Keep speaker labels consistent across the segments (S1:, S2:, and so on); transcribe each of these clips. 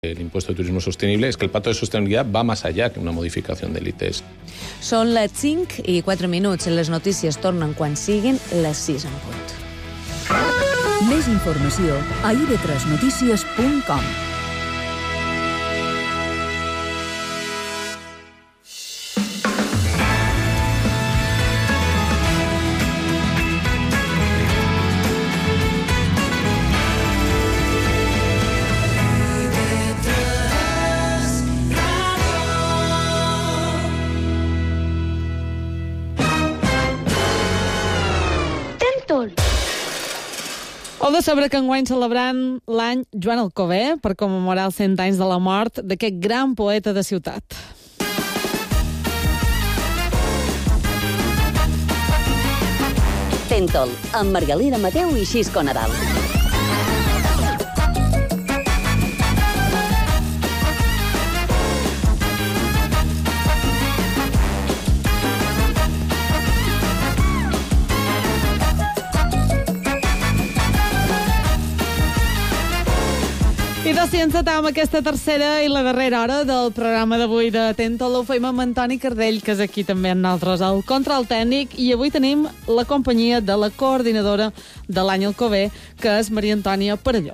S1: El impuesto de turismo sostenible es que el pacto de sostenibilidad va más allá que una modificación del ITS.
S2: Són les 5 i 4 minuts. Les notícies tornen quan siguin les 6 en punt.
S3: Més informació a ib3notícies.com.
S4: Heu de saber que enguany celebrant l'any Joan Alcover per commemorar els 100 anys de la mort d'aquest gran poeta de ciutat.
S5: Tentol, amb Margalida Mateu i Xisco Nadal.
S4: I d'ací encetam aquesta tercera i la darrera hora del programa d'avui de Tentol. Ho feim amb Antoni Cardell, que és aquí també amb nosaltres al control tècnic, i avui tenim la companyia de la coordinadora de l'any Alcover, que és Maria Antònia Perelló.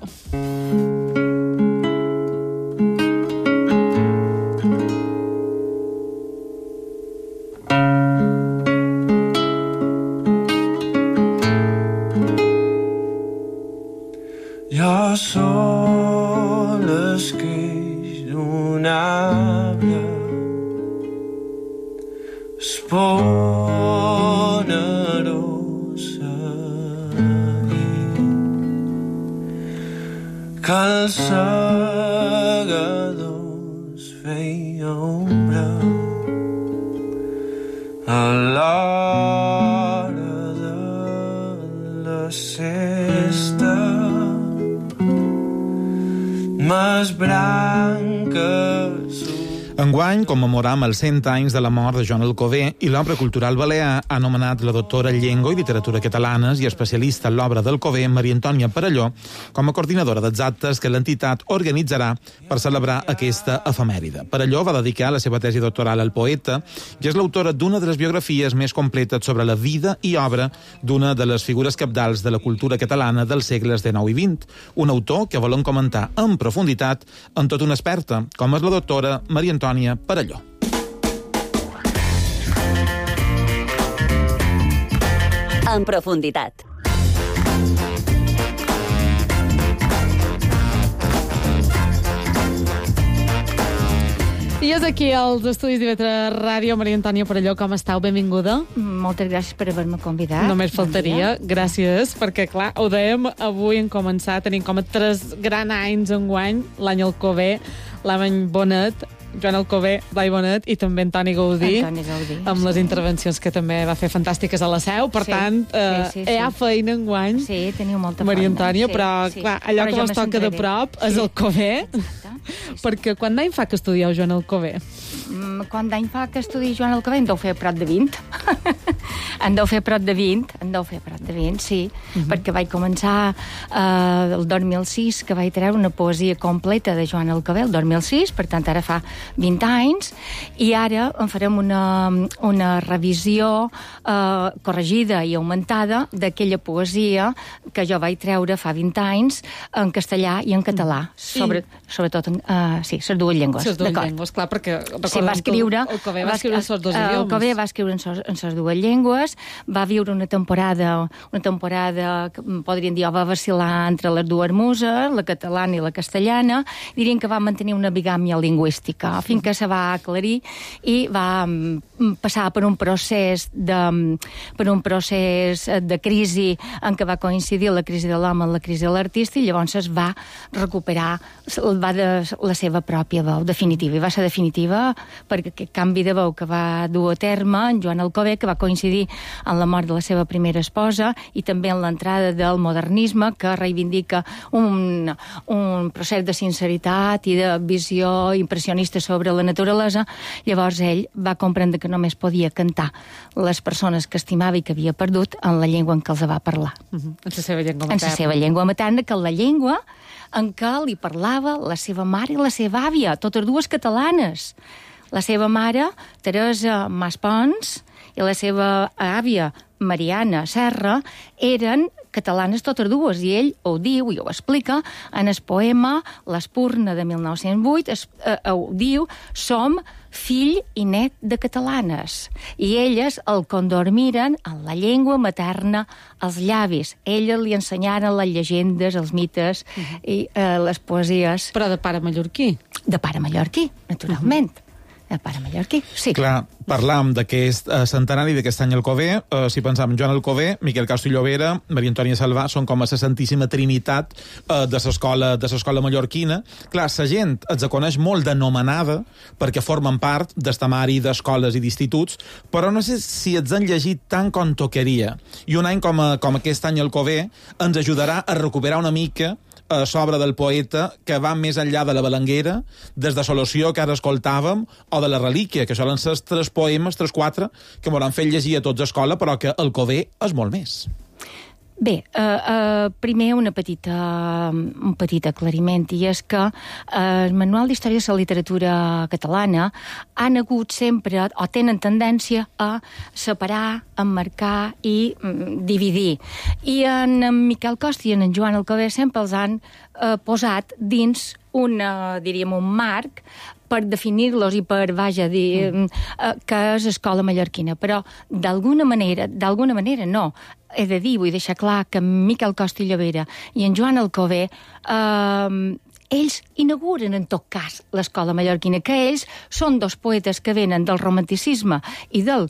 S6: Jo sol esqueix d'un arbre, esponerosa, que els segadors feia ombra a l'hora de la sesta. Mes branques.
S7: Enguany commemoram els 100 anys de la mort de Joan Alcover i l'Obra Cultural Balear ha nomenat la doctora en Llengua i Literatura Catalanes i especialista en l'obra d'Alcover, Maria Antònia Perelló, com a coordinadora dels actes que l'entitat organitzarà per celebrar aquesta efemèride. Perelló va dedicar la seva tesi doctoral al poeta i és l'autora d'una de les biografies més completes sobre la vida i obra d'una de les figures cabdals de la cultura catalana dels segles XIX i XX, un autor que volem comentar en profunditat amb tot una experta, com és la doctora Maria Antònia Perelló.
S5: En profunditat.
S4: I és aquí als estudis d'IV3 Ràdio. Maria Antònia Perelló, com estàu? Benvinguda.
S8: Moltes gràcies per haver-me convidat.
S4: Només faltaria. Gràcies, perquè, clar, ho dèiem avui en començar. Tenim com a 3 grans anys enguany, l'any Alcover, l'any Bonet, Joan Alcover, Blai Bonet i també Antoni Gaudí, amb les intervencions que també va fer fantàstiques a la Seu. Per tant, hi ha feina enguany.
S8: Sí, teniu molta feina.
S4: Maria Antònia, però clar, allò que ens toca de prop és Alcover, perquè quant d'any fa que estudieu Joan Alcover?
S8: Quant d'any fa que estudio Joan Alcover? En deu fer prop de 20. En deu fer prop de 20, sí, perquè vaig començar el 2006, que vaig treure una poesia completa de Joan Alcover, el 2006, per tant ara fa 20 anys, i ara en farem una revisió corregida i augmentada d'aquella poesia que jo vaig treure fa 20 anys en castellà i en català, sobretot les dues llengües.
S4: Les dues llengües, clar, perquè
S8: va escriure
S4: Alcover va escriure en les dues idiomes.
S8: Alcover va escriure en les dues llengües, va viure una temporada que podríem dir, va vacil·lar entre les dues muses, la catalana i la castellana. Diríem que va mantenir una bigàmia lingüística fins que se va aclarir i va passar per un procés de crisi en què va coincidir la crisi de l'home amb la crisi de l'artista, i llavors es va recuperar la seva pròpia veu definitiva, i va ser definitiva perquè aquest canvi de veu que va dur a terme en Joan Alcover, que va coincidir en la mort de la seva primera esposa i també en l'entrada del modernisme, que reivindica un procés de sinceritat i de visió impressionista sobre la naturalesa, llavors ell va comprendre que només podia cantar les persones que estimava i que havia perdut en la llengua en què els va parlar.
S4: En la seva llengua materna.
S8: En la seva llengua materna, que la llengua en què li parlava la seva mare i la seva àvia, totes dues catalanes. La seva mare, Teresa Maspons, i la seva àvia, Mariana Serra, eren catalanes totes dues, i ell ho diu i ho explica en el poema L'Espurna de 1908, ho diu, som fill i net de catalanes. I elles el condormiren en la llengua materna als llavis. Elles li ensenyaren les llegendes, els mites i les poesies.
S4: Però de pare mallorquí.
S8: De pare mallorquí, naturalment. De pare mallorquí, sí.
S7: Clar, parlam d'aquest centenari d'aquest any Alcover. Si pensam Joan Alcover, Miquel Castro i Llobera, Maria Antònia Salvà, són com a la Santíssima Trinitat de l'escola mallorquina. Clar, la gent els coneix molt d'anomenada perquè formen part del temari d'escoles i d'instituts, però no sé si els han llegit tant com tocaria. I un any com aquest any Alcover ens ajudarà a recuperar una mica l'obra del poeta que va més enllà de la Balanguera, des de Solució, que ara escoltàvem, o de la Relíquia, que solen ser 3 poemes, 3-4, que m'hauran fet llegir a tots a escola, però que Alcover és molt més.
S8: Bé, primer un petit aclariment, i és que el Manual d'Història de la Literatura Catalana han hagut sempre, o tenen tendència a separar, emmarcar i dividir. I en Miquel Costa i en Joan Alcover sempre els han posat dins un marc per definir-los i per, dir que és escola mallorquina. Però, d'alguna manera no. He de dir, vull deixar clar que Miquel Costa i Llobera i en Joan Alcover, ells inauguren, en tot cas, l'escola mallorquina, que ells són 2 poetes que venen del romanticisme i del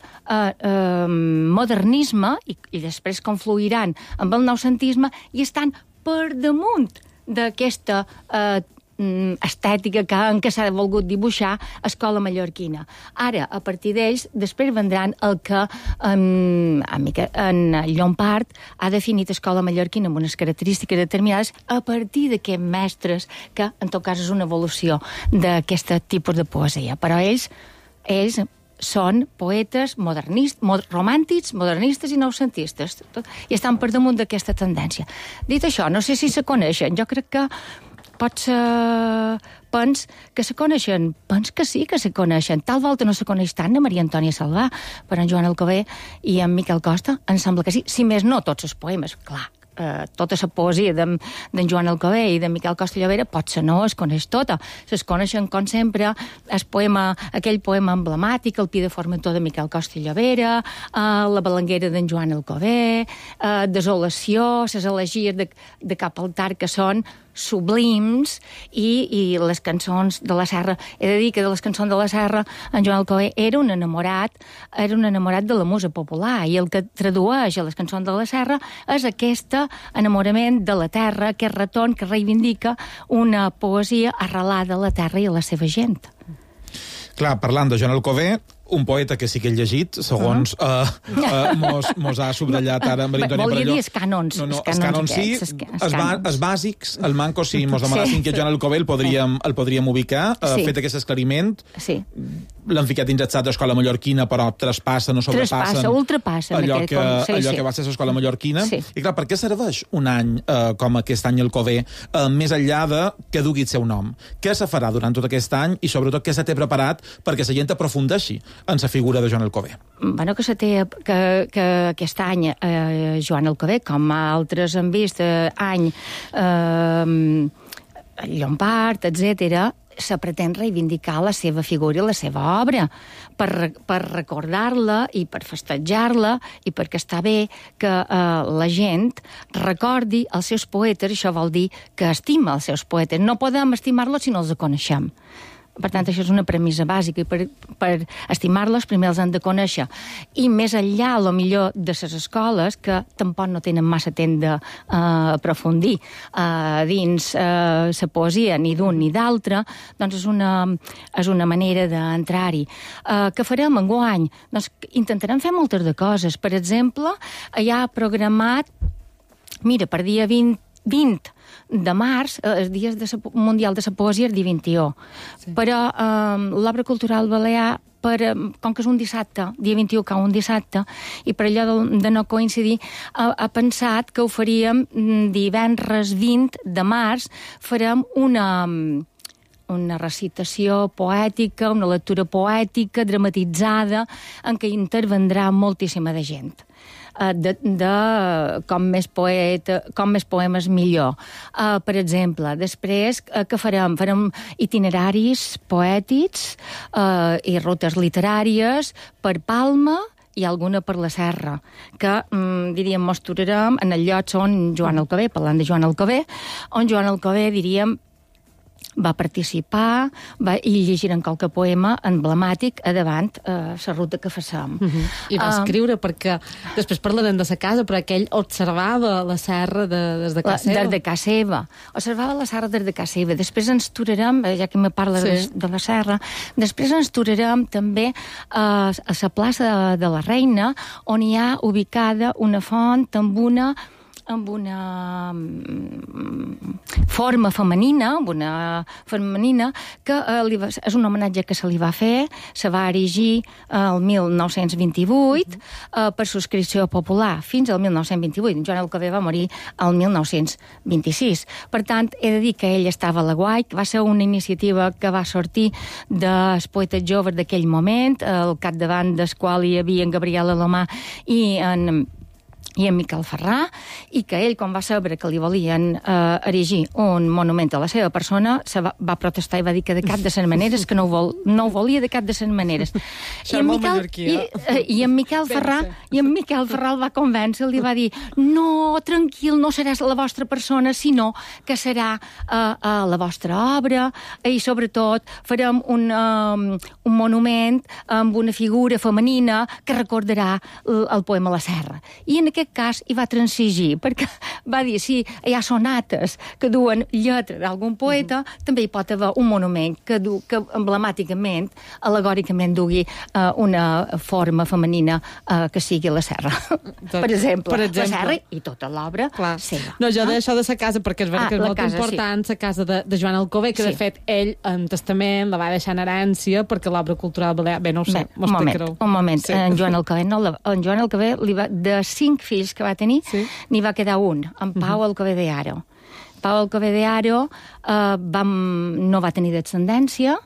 S8: modernisme, i després confluiran amb el noucentisme, i estan per damunt d'aquesta estètica en què s'ha volgut dibuixar escola mallorquina. Ara, a partir d'ells, després vendran el que en Llompart ha definit escola mallorquina amb unes característiques determinades a partir d'aquests mestres, que en tot cas és una evolució d'aquest tipus de poesia. Però ells són poetes romàntics, modernistes i noucentistes, i estan per damunt d'aquesta tendència. Dit això, no sé si se coneixen. Jo crec que pens que se coneixen, pens que sí que se coneixen. Tal volta no se coneix tant a Maria Antònia Salvà, però en Joan Alcover i en Miquel Costa em sembla que sí. Si més no, tots els poemes, clar. Tota la poesia d'en Joan Alcover i de Miquel Costa i Llobera potser no es coneix tota. Es coneixen, com sempre, aquell poema emblemàtic, el Pi de Formentor de Miquel Costa i Llobera, la Balanguera d'en Joan Alcover, Desolació, les elegies de Cap Altar, que són sublims, i les cançons de la Serra. He de dir que de les cançons de la Serra en Joan Alcover era un enamorat de la musa popular, i el que tradueix a les cançons de la Serra és aquest enamorament de la terra, aquest retorn que reivindica una poesia arrelada a la terra i a la seva gent.
S7: Clar, parlant de Joan Alcover, un poeta que sí que he llegit, segons mos ha subratllat ara Maria Antònia Parelló.
S8: Volia dir els cànons.
S7: Els cànons sí, els bàsics, el manco, si mos demanassin que Joan Alcover el podríem ubicar, fet aquest esclariment.
S8: Sí.
S7: L'han ficat dins el SAT d'escola mallorquina, però traspassen o sobrepassen allò que va ser l'escola mallorquina. I clar, per què serveix un any com aquest any Alcover, més enllà de que dugui el seu nom? Què se farà durant tot aquest any i sobretot què se té preparat perquè la gent aprofundeixi en la figura de Joan Alcover?
S8: Bueno, que aquest any Joan Alcover, com altres han vist, any Llompart, etc., se pretén reivindicar la seva figura i la seva obra per recordar-la i per festejar-la, i perquè està bé que la gent recordi els seus poetes. Això vol dir que estima els seus poetes. No podem estimar-los si no els coneixem. Per tant, això és una premissa bàsica, i per estimar-los primer els han de conèixer. I més enllà, millor de les escoles, que tampoc no tenen massa temps d'aprofundir dins la poesia ni d'un ni d'altre, doncs és una manera d'entrar-hi. Què farem enguany? Doncs intentarem fer moltes de coses. Per exemple, hi ha programat, mira, per dia 20 20 de març, els dies mundial de la poesia, el dia 21. Sí. Però l'obra cultural balear, com que és un dissabte, dia 21 cau un dissabte, i per allò de no coincidir, ha pensat que ho faríem divendres 20 de març, farem una recitació poètica, una lectura poètica, dramatitzada, en què intervendrà moltíssima de gent. Com més poemes millor. Per exemple, després, què farem? Farem itineraris poètics i rutes literàries per Palma i alguna per la Serra, que, diríem, mostrarem en el lloc on Joan Alcover, parlant de Joan Alcover, on Joan Alcover, diríem, va participar i llegiren qualque poema emblemàtic a davant la ruta que facem.
S4: I va escriure, perquè després parlarem de la casa, però aquell observava la serra des de casa seva.
S8: Des de casa seva. Observava la serra des de casa seva. Després ens torarem, ja que me parla de la serra, després ens torarem també a la plaça de la Reina, on hi ha ubicada una font amb una forma femenina, que és un homenatge que se li va fer, se va erigir el 1928 per subscripció popular, fins al 1928. Joan Alcover va morir el 1926. Per tant, he de dir que ell estava a la Guai, que va ser una iniciativa que va sortir dels poetes joves d'aquell moment, al capdavant del qual hi havia en Gabriel Alomà i en Miquel Ferrà, i que ell, quan va saber que li volien erigir un monument a la seva persona, va protestar i va dir que de cap de les maneres, que no ho volia de cap de les maneres. I en Miquel Ferrà el va convèncer, li va dir, no, tranquil, no serà la vostra persona, sinó que serà la vostra obra, i sobretot farem un monument amb una figura femenina que recordarà el poema La Serra. I en aquest cas hi va transigir, perquè va dir, si hi ha sonates que duen lletra d'algun poeta, també hi pot haver un monument que emblemàticament, al·legòricament dugui una forma femenina que sigui la serra. Per exemple, la serra i tota l'obra seva.
S4: No, jo d'això de la casa, perquè és veritat que és molt important, la casa de Joan Alcover, que de fet ell en testament la va deixar en herència perquè l'obra cultural balear... Bé, no ho sé, m'ho explicareu.
S8: Un moment, en Joan Alcover de 5 fills que va tenir, n'hi va quedar un, en Pau Alcover de Haro. Pau Alcover de Haro no va tenir descendència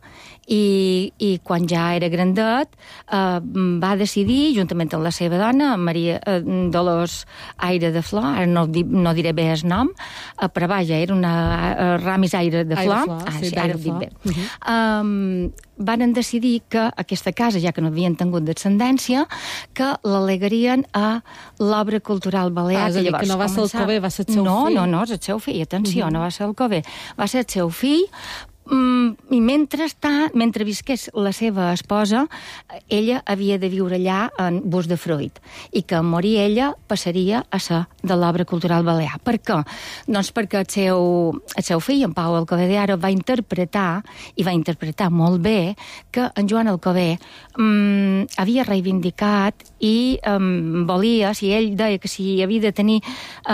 S8: i quan ja era grandet va decidir, juntament amb la seva dona, Maria Dolors Aire de Flor, ara no diré bé el nom, però vaja, era una Ramis Aire de Flor, ara ho dic bé. Van decidir que aquesta casa, ja que no havien tingut descendència, que l'alegarien a l'obra cultural balear.
S4: És a dir, que no va ser Alcover, va ser el seu fill.
S8: No, és el seu fill, atenció, no va ser Alcover, va ser el seu fill. I mentre visqués la seva esposa, ella havia de viure allà en Bus de Fruit, i que en morir ella passaria a ser de l'obra cultural balear. Per què? Doncs perquè el seu fill, en Pau Alcover de Haro, va interpretar molt bé, que en Joan Alcover havia reivindicat i volia, si ell deia que si havia de tenir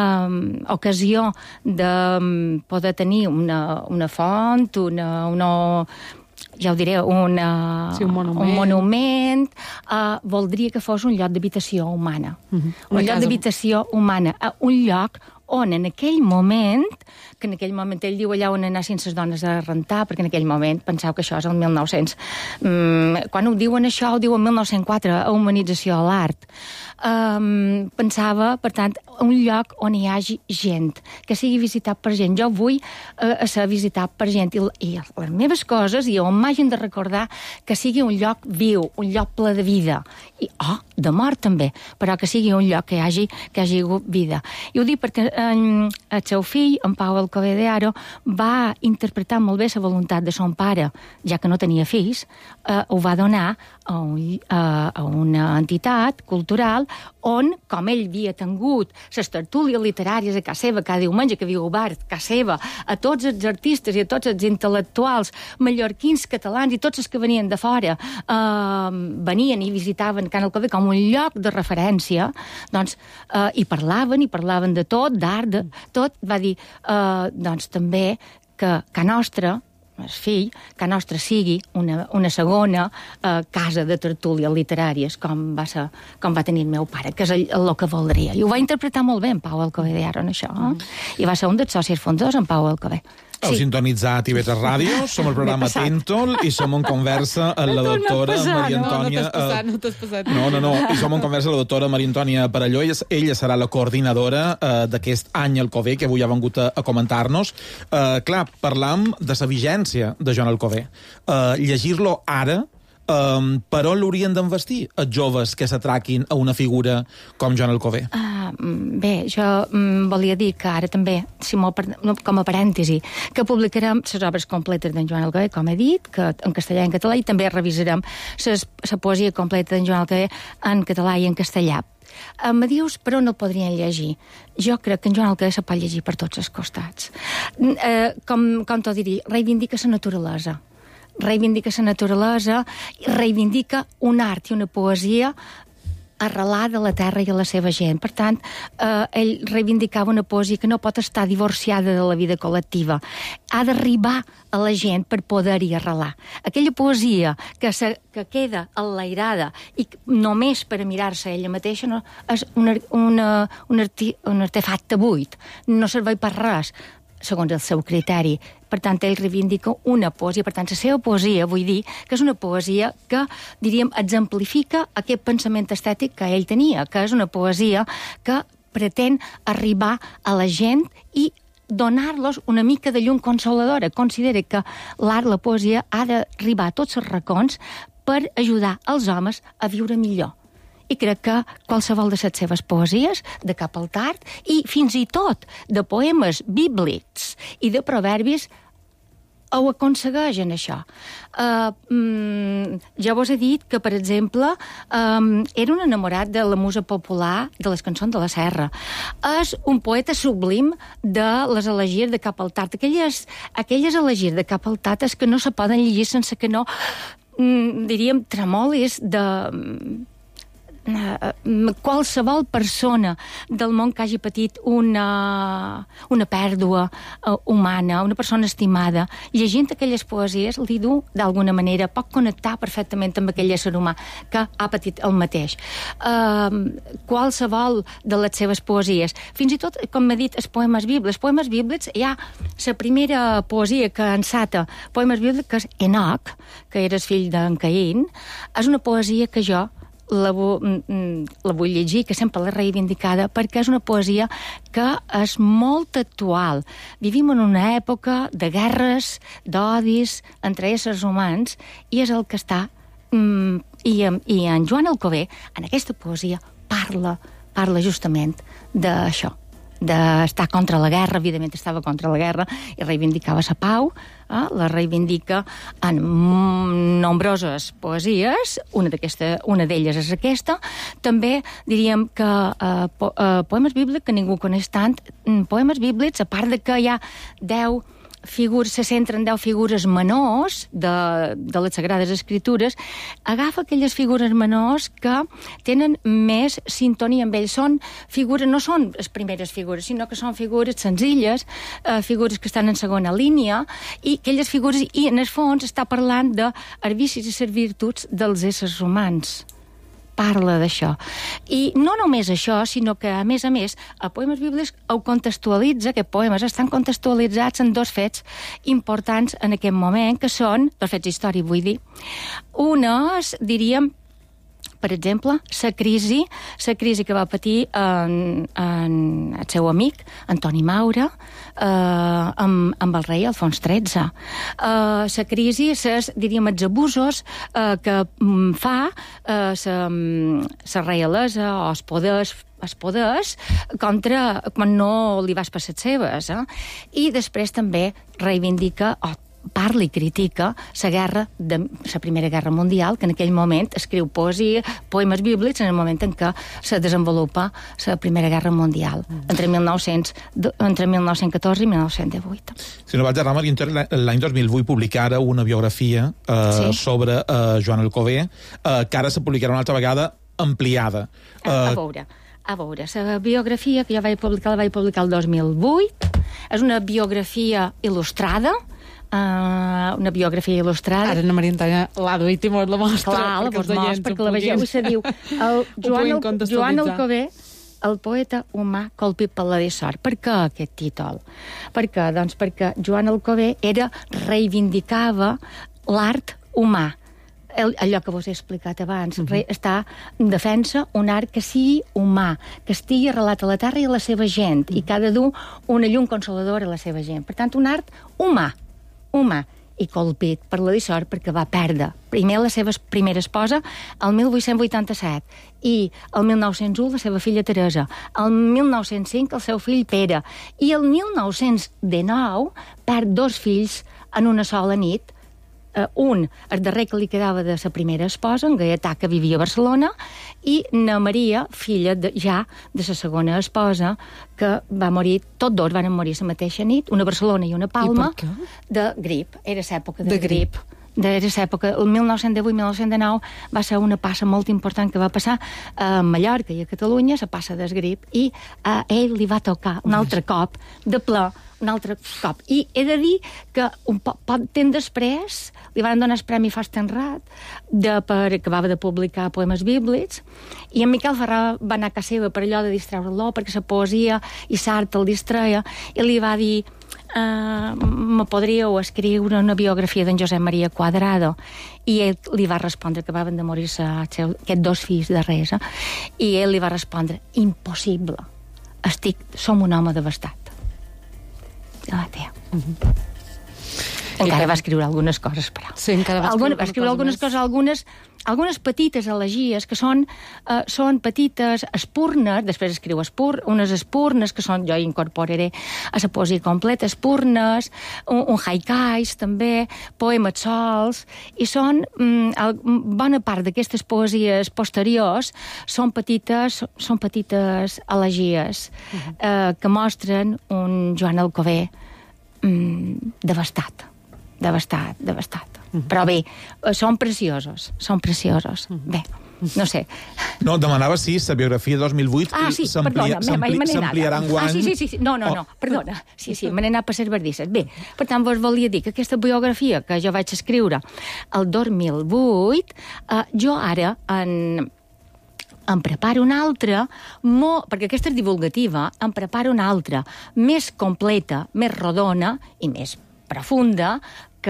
S8: ocasió de poder tenir una font, ja ho diré, un monument, voldria que fos un lloc d'habitació humana. Un lloc d'habitació humana, un lloc on en aquell moment, que en aquell moment ell diu allà on anar sense dones a rentar, perquè en aquell moment, penseu que això és el 1900. Quan ho diuen això, ho diuen 1904, a Humanització a l'Art. Pensava, per tant, un lloc on hi hagi gent, que sigui visitat per gent. Jo vull ser visitat per gent, i les meves coses, i on m'hagin de recordar que sigui un lloc viu, un lloc ple de vida, i de mort també, però que sigui un lloc que hi hagi hagut vida. I ho dic perquè el seu fill, en Pau Alcover de Haro, va interpretar molt bé la voluntat de son pare, ja que no tenia fills, ho va donar a una entitat cultural on, com ell havia tingut les tertúlies literàries a casa seva cada diumenge, que havia obert a casa seva a tots els artistes i a tots els intel·lectuals mallorquins, catalans i tots els que venien de fora, venien i visitaven Can Alcover com un lloc de referència, doncs, i parlaven de tot, d'art, tot, va dir, doncs també que Nostra, el fill, que Nostra sigui una segona casa de tertúlies literàries, com va tenir el meu pare, que és el que voldria. I ho va interpretar molt bé en Pau Alcover d'Aaron, això. I va ser un dels socis fundadors, en Pau Alcover.
S7: Heu sintonitzat IB3 Ràdio, som el programa Tentol i som en conversa amb la doctora Maria Antònia...
S4: No t'has passat.
S7: No, i som en conversa amb la doctora Maria Antònia Parelló. Ella serà la coordinadora d'aquest any Alcover, que avui ha vengut a comentar-nos. Clar, parlam de la vigència de Joan Alcover. Llegir-lo ara, per on l'haurien d'envestir els joves que s'atraquin a una figura com Joan Alcover?
S8: Bé, jo volia dir que ara també, com a parèntesi, que publicarem les obres completes d'en Joan Alcover, com he dit, que en castellà i en català, i també revisarem la poesia completa d'en Joan Alcover en català i en castellà. Me dius per on el podrien llegir? Jo crec que en Joan Alcover se pot llegir per tots els costats. Com t'ho diria, reivindica la naturalesa. Reivindica la naturalesa, reivindica un art i una poesia arrelada a la terra i a la seva gent. Per tant, ell reivindicava una poesia que no pot estar divorciada de la vida col·lectiva. Ha d'arribar a la gent per poder-hi arrelar. Aquella poesia que queda enlairada i només per a mirar-se ella mateixa no, és un artefacte buit. No serveix per res, segons el seu criteri. Per tant, ell reivindica una poesia. Per tant, la seva poesia, vull dir, que és una poesia que, diríem, exemplifica aquest pensament estètic que ell tenia, que és una poesia que pretén arribar a la gent i donar-los una mica de llum consoladora. Considera que l'art, la poesia, ha d'arribar a tots els racons per ajudar els homes a viure millor. I crec que qualsevol de les seves poesies, de cap al tard, i fins i tot de poemes bíblics i de proverbis, ho aconsegueixen, això. Ja vos he dit que, per exemple, era un enamorat de la musa popular de les cançons de la Serra. És un poeta sublim de les elegies de cap al tard. Aquelles elegies de cap al tard és que no se poden llegir sense que no, diríem, tremolis de... qualsevol persona del món que hagi patit una pèrdua humana, una persona estimada, llegint aquelles poesies, li du, d'alguna manera, pot connectar perfectament amb aquell ésser humà que ha patit el mateix. Qualsevol de les seves poesies, fins i tot, com m'he dit, els poemes bíblics, hi ha la primera poesia que ensata poemes bíblics, que és Enoc, que era el fill d'en Caín. És una poesia que jo la vull llegir, que sempre l'he reivindicada, perquè és una poesia que és molt actual. Vivim en una època de guerres, d'odis entre éssers humans, i és el que està... I en Joan Alcover, en aquesta poesia, parla justament d'això, d'estar contra la guerra. Evidentment estava contra la guerra i reivindicava la pau, la reivindica en nombroses poesies, una d'elles és aquesta. També diríem que poemes bíblics, que ningú coneix tant, poemes bíblics, a part de que hi ha 10 figures, se centren 10 figures menors de les Sagrades Escritures, agafa aquelles figures menors que tenen més sintonia amb ells. Són figures, no són les primeres figures, sinó que són figures senzilles, figures que estan en segona línia, i aquelles figures, i en el fons està parlant dels vicis i les virtuts dels éssers humans. Parla d'això. I no només això, sinó que, a més, a poemes bíblics ho contextualitza, que poemes estan contextualitzats en dos fets importants en aquest moment, que són, dos fets històrics, vull dir. Un és, diríem, per exemple, la crisi que va patir el seu amic, Antoni Maura, amb el rei Alfons XIII. La crisi, diríem, els abusos que fa la reialesa o els poders contra quan no li vas per les seves. I després també reivindica parla i critica la guerra, la Primera Guerra Mundial, que en aquell moment escriu poesia, poemes bíblics, en el moment en què se desenvolupa la Primera Guerra Mundial, entre 1914 i 1918.
S7: Si no vaig errar, Maria Antònia, l'any 2008 publicara una biografia sobre Joan Alcover, que ara se publicarà una altra vegada ampliada.
S8: A veure, A veure, la biografia que jo vaig publicar, la vaig publicar el 2008. És una biografia il·lustrada, una biografia il·lustrada.
S4: Ara, Maria Antònia, l'ha duit i mos la mostra.
S8: Clar, la vos mostra, perquè la vegeu i se diu Joan Alcover, el poeta humà colpit per la dissort. Per què aquest títol? Per què? Doncs perquè Joan Alcover reivindicava l'art humà. Allò que vos he explicat abans, està en defensa un art que sigui humà, que estigui arrelat a la terra i a la seva gent, i que ha de dur una llum consoladora a la seva gent. Per tant, un art humà, i colpit per la dissort perquè va perdre primer la seva primera esposa el 1887 i el 1901 la seva filla Teresa, el 1905 el seu fill Pere, i el 1919 perd 2 fills en una sola nit. Un, el darrer que li quedava de la primera esposa, en Gaietà, que vivia a Barcelona, i na Maria, filla ja de la segona esposa, que va morir, tots dos van morir la mateixa nit, una a Barcelona i una a Palma, de grip. Era l'època de grip. Era l'època, el 1918 i 1919 va ser una passa molt important que va passar a Mallorca i a Catalunya, la passa del grip, i a ell li va tocar un altre cop, de ple, un altre cop. I he de dir que un poc temps després li van donar el Premi Fastenrath que acabava de publicar poemes bíblics, i en Miquel Ferrà va anar a casa seva per allò de distreure-lo, perquè la poesia i l'art el distreia, i li va dir me podríeu escriure una biografia d'en Josep Maria Cuadrado, i ell li va respondre que acabaven de morir aquests 2 fills darrers, i ell li va respondre impossible, som un home devastat. Encara va escriure algunes coses, però.
S4: Sí, encara va escriure
S8: algunes coses, algunes petites elegies que són petites espurnes, després escriu unes espurnes que són, jo incorporaré a la poesia completa, espurnes, un haikais també, poemes sols, i són, bona part d'aquestes poesies posteriors són petites elegies que mostren un Joan Alcover devastat. Però bé, són preciosos. Bé, no sé.
S7: No, demanava la biografia 2008 s'ampliarà enguany.
S8: Sí. No, perdona. Sí, me n'he anat per les verdisses. Bé, per tant, vos volia dir que aquesta biografia que jo vaig escriure el 2008, jo ara em preparo una altra, perquè aquesta és divulgativa, em preparo una altra, més completa, més rodona i més profunda, que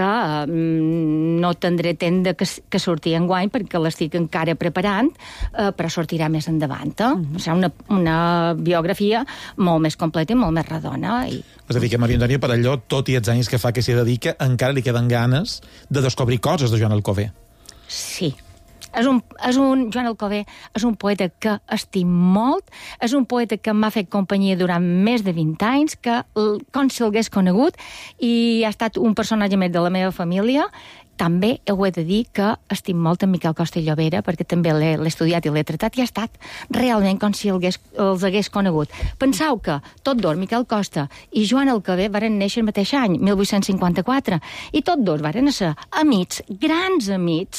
S8: no tindré temps que sortir enguany perquè l'estic encara preparant, però sortirà més endavant. Serà una biografia molt més completa i molt més redona.
S7: És a dir, que Maria Antònia, per allò, tot i els anys que fa que s'hi dedica, encara li queden ganes de descobrir coses de Joan Alcover.
S8: Sí. Joan Alcover és un poeta que estim molt, és un poeta que m'ha fet companyia durant més de 20 anys, que com si l'hagués conegut, i ha estat un personatge més de la meva família. També ho he de dir que estim molt en Miquel Costa i Llobera, perquè també l'he estudiat i l'he tratat, i ha estat realment com si els hagués conegut. Penseu que tots dos, Miquel Costa i Joan Alcover, varen néixer el mateix any, 1854, i tots dos varen ser amics, grans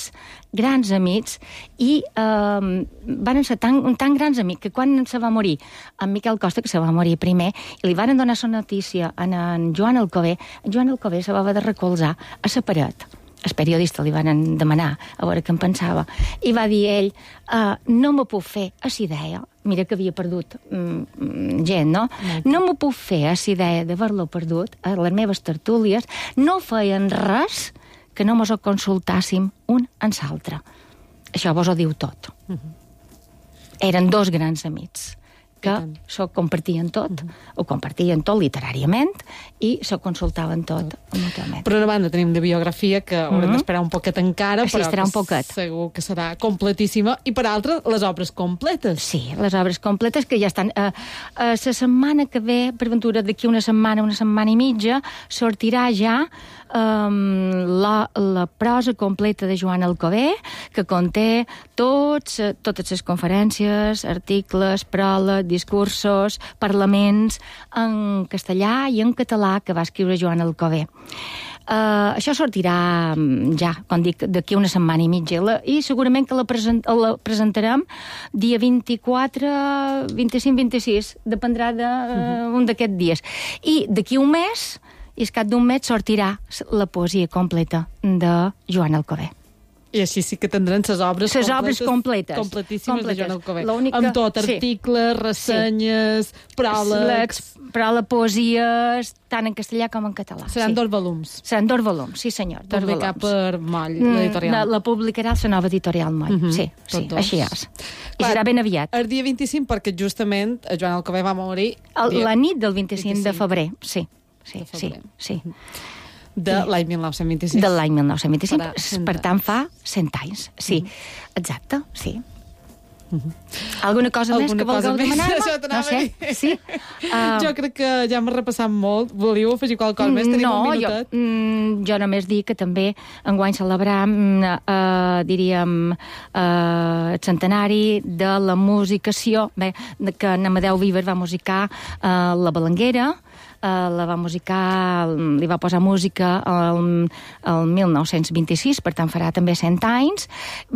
S8: amics, i van ser tan grans amics que quan se va morir en Miquel Costa, que se va morir primer, i li van donar la notícia a en Joan Alcover se va haver de recolzar a la paret. Els periodistes li van demanar a veure què en pensava, i va dir ell, no me puc fer a la idea, mira que havia perdut gent, no? No me puc fer a la idea d'haver-lo perdut, a les meves tertúlies no feien res que no mos ho consultàssim un en l'altre. Això vos ho diu tot. Eren 2 grans amics que s'ho compartien tot, ho compartien tot literàriament, i s'ho consultaven tot mútuament.
S4: Per una banda tenim de biografia, que haurem d'esperar un poquet encara, però segur que serà completíssima, i per altra, les obres completes.
S8: Sí, les obres completes que ja estan. La setmana que ve, per ventura, d'aquí una setmana i mitja, sortirà ja la prosa completa de Joan Alcover, que conté totes les conferències, articles, pròleg, discursos, parlaments en castellà i en català que va escriure Joan Alcover. Això sortirà ja, com dic, d'aquí una setmana i mitja, i segurament que la presentarem dia 24, 25, 26, dependrà d'un d'aquests dies. I d'aquí un mes, i al cap d'un mes, sortirà la poesia completa de Joan Alcover.
S4: I així sí que tindran les obres
S8: completes.
S4: Completíssimes de Joan Alcover. Amb tot, articles, ressenyes, pròlegs...
S8: poesies, tant en castellà com en català.
S4: Seran 2 volums.
S8: Seran 2 volums, sí senyor.
S4: Publicat per Moll, l'editorial.
S8: La publicarà la nova editorial Moll, sí, així és. I serà ben aviat.
S4: El dia 25, perquè justament Joan Alcover va morir...
S8: La nit del 25 de febrer, sí.
S4: De l'any 1926.
S8: De l'any 1925, per tant fa 100 anys, sí. Exacte, sí. Alguna cosa més que vulgueu demanar-me?
S4: No sé, sí. Jo crec que ja hem repassat molt. Volíeu afegir qualque cosa més? Tenim un minutet.
S8: Jo només dic que també enguany celebram, diríem, el centenari de la musicació, que en Amadeu Vives va musicar la Balanguera, la va musicar, li va posar música el 1926, per tant farà també 100 anys.